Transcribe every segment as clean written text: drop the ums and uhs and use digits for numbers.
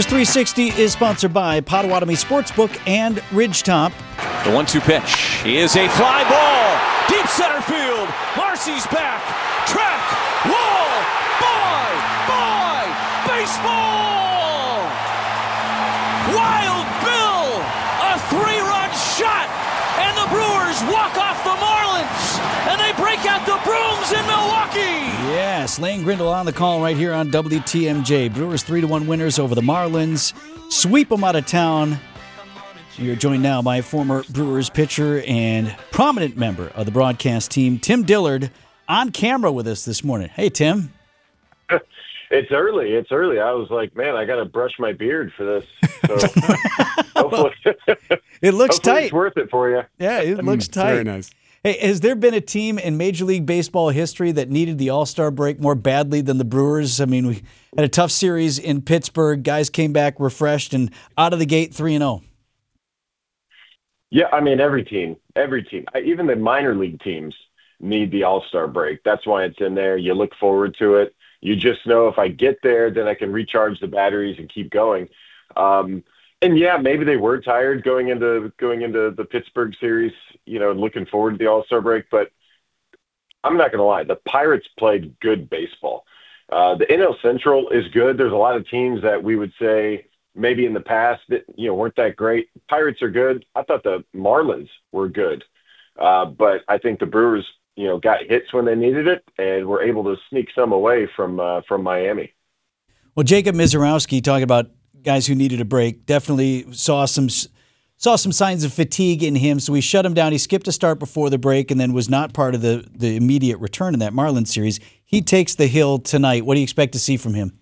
Brewers 360 is sponsored by Potawatomi Sportsbook and Ridgetop. The 1-2 pitch is a fly ball. Deep center field. Marcy's back. Track. Wall. Bye. Baseball. Wild Bill. A 3-run shot. And the Brewers walk off the Marlins. And they break out the Brooms in Milwaukee. Yes, Lane Grindle on the call right here on WTMJ. Brewers 3-1 winners over the Marlins. Sweep them out of town. We are joined now by former Brewers pitcher and prominent member of the broadcast team, Tim Dillard, on camera with us this morning. Hey, Tim. It's early. I was like, man, I got to brush my beard for this. So hopefully, it looks tight. It's worth it for you. Yeah, it looks tight. Very nice. Hey, has there been a team in Major League Baseball history that needed the All-Star break more badly than the Brewers? I mean, we had a tough series in Pittsburgh. Guys came back refreshed and out of the gate 3-0. Yeah, I mean, every team. Even the minor league teams need the All-Star break. That's why it's in there. You look forward to it. You just know if I get there, then I can recharge the batteries and keep going. And yeah, maybe they were tired going into the Pittsburgh series, looking forward to the All-Star break. But I'm not going to lie, the Pirates played good baseball. The NL Central is good. There's a lot of teams that we would say maybe in the past that weren't that great. Pirates are good. I thought the Marlins were good, but I think the Brewers got hits when they needed it and were able to sneak some away from Miami. Well, Jacob Mizorowski, talking about guys who needed a break, definitely saw some signs of fatigue in him, so we shut him down. He skipped a start before the break and then was not part of the immediate return in that Marlins series. He takes the hill tonight. What do you expect to see from him?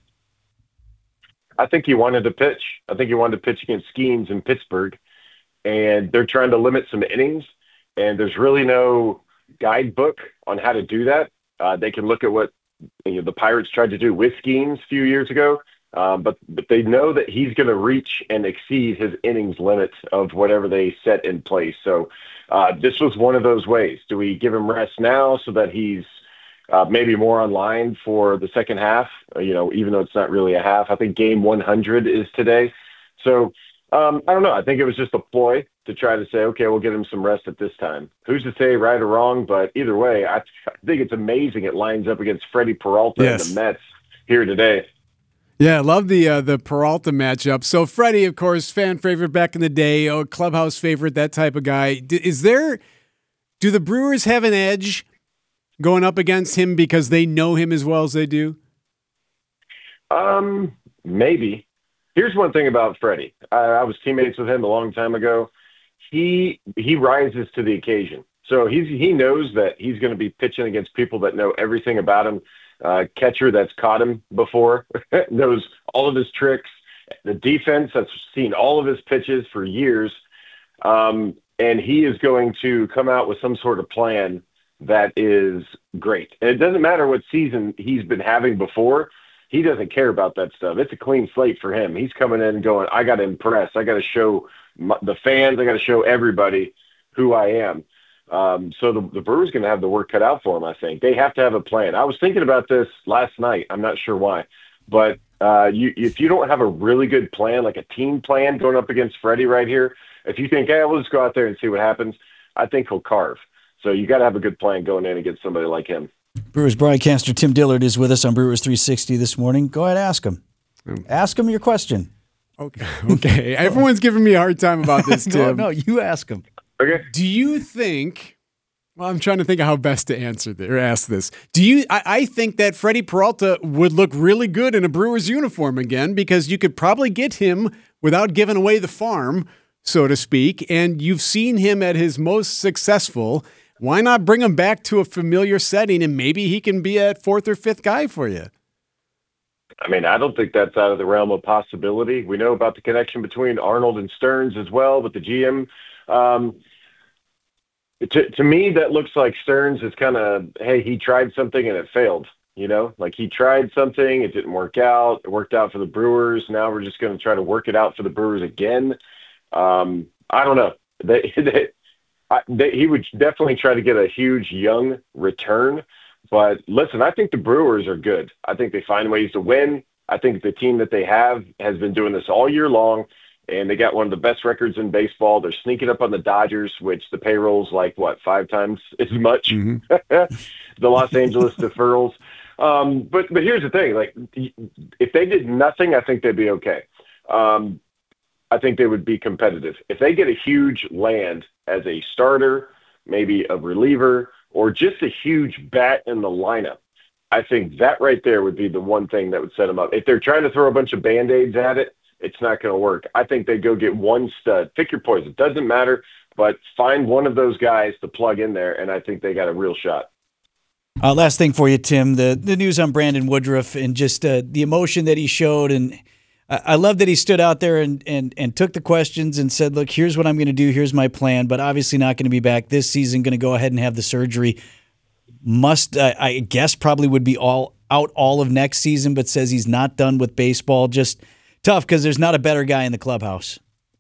I think he wanted to pitch. I think he wanted to pitch against Skeens in Pittsburgh, and they're trying to limit some innings, and there's really no guidebook on how to do that. They can look at what the Pirates tried to do with Skeens a few years ago, but they know that he's going to reach and exceed his innings limit of whatever they set in place. So this was one of those ways. Do we give him rest now so that he's maybe more online for the second half, even though it's not really a half? I think game 100 is today. So I don't know. I think it was just a ploy to try to say, okay, we'll get him some rest at this time. Who's to say right or wrong? But either way, I think it's amazing it lines up against Freddie Peralta and the Mets here today. Yeah, I love the Peralta matchup. So Freddie, of course, fan favorite back in the day, clubhouse favorite, that type of guy. Do the Brewers have an edge going up against him because they know him as well as they do? Maybe. Here's one thing about Freddie. I was teammates with him a long time ago. He rises to the occasion. So he knows that he's going to be pitching against people that know everything about him. Catcher that's caught him before, knows all of his tricks. The defense that's seen all of his pitches for years. And he is going to come out with some sort of plan that is great. And it doesn't matter what season he's been having before. He doesn't care about that stuff. It's a clean slate for him. He's coming in and going, I got to impress. I got to show the fans. I got to show everybody who I am. So the Brewers going to have the work cut out for them, I think. They have to have a plan. I was thinking about this last night. I'm not sure why. But if you don't have a really good plan, like a team plan going up against Freddie right here, if you think, hey, we'll just go out there and see what happens, I think he'll carve. So you got to have a good plan going in against somebody like him. Brewers broadcaster Tim Dillard is with us on Brewers 360 this morning. Go ahead, ask him. Ask him your question. Okay. Everyone's giving me a hard time about this, Tim. No, you ask him. Okay. Do you think? Well, I'm trying to think of how best to answer this or ask this. I think that Freddie Peralta would look really good in a Brewers uniform again because you could probably get him without giving away the farm, so to speak. And you've seen him at his most successful. Why not bring him back to a familiar setting and maybe he can be a fourth or fifth guy for you? I mean, I don't think that's out of the realm of possibility. We know about the connection between Arnold and Stearns as well with the GM. To me, that looks like Stearns is kind of, hey, he tried something and it failed. Like he tried something, it didn't work out. It worked out for the Brewers. Now we're just going to try to work it out for the Brewers again. I don't know. He would definitely try to get a huge young return. But listen, I think the Brewers are good. I think they find ways to win. I think the team that they have has been doing this all year long, and they got one of the best records in baseball. They're sneaking up on the Dodgers, which the payroll's like, 5 times as much? Mm-hmm. The Los Angeles deferrals. But here's the thing. Like, if they did nothing, I think they'd be okay. I think they would be competitive. If they get a huge land as a starter, maybe a reliever, or just a huge bat in the lineup, I think that right there would be the one thing that would set them up. If they're trying to throw a bunch of Band-Aids at it, it's not going to work. I think they go get one stud. Pick your poison. It doesn't matter, but find one of those guys to plug in there, and I think they got a real shot. Last thing for you, Tim, the news on Brandon Woodruff and just the emotion that he showed. And I love that he stood out there and took the questions and said, look, here's what I'm going to do. Here's my plan, but obviously not going to be back this season, going to go ahead and have the surgery. I guess probably would be out all of next season, but says he's not done with baseball. Just tough because there's not a better guy in the clubhouse.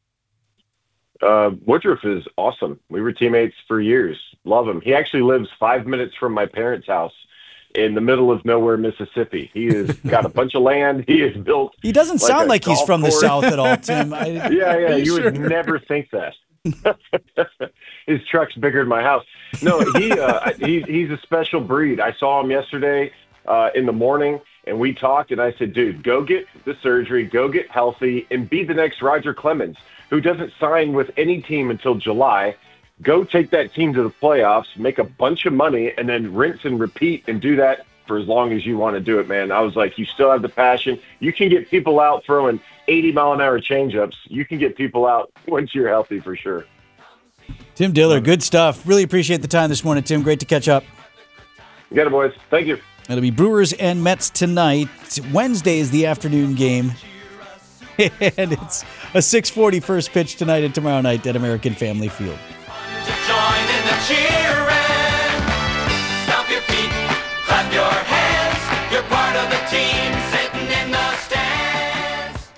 Woodruff is awesome. We were teammates for years. Love him. He actually lives 5 minutes from my parents' house in the middle of nowhere, Mississippi. He has got a bunch of land. He has built. He doesn't sound like he's from the South at all, Tim. Yeah. You would never think that. His truck's bigger than my house. No, he's a special breed. I saw him yesterday in the morning, and we talked, and I said, dude, go get the surgery, go get healthy, and be the next Roger Clemens, who doesn't sign with any team until July. Go take that team to the playoffs, make a bunch of money, and then rinse and repeat and do that for as long as you want to do it, man. I was like, you still have the passion. You can get people out throwing 80-mile-an-hour changeups. You can get people out once you're healthy for sure. Tim Diller, good stuff. Really appreciate the time this morning, Tim. Great to catch up. You got it, boys. Thank you. It'll be Brewers and Mets tonight. Wednesday is the afternoon game. And it's a 6:40 first pitch tonight and tomorrow night at American Family Field. To join in the cheer.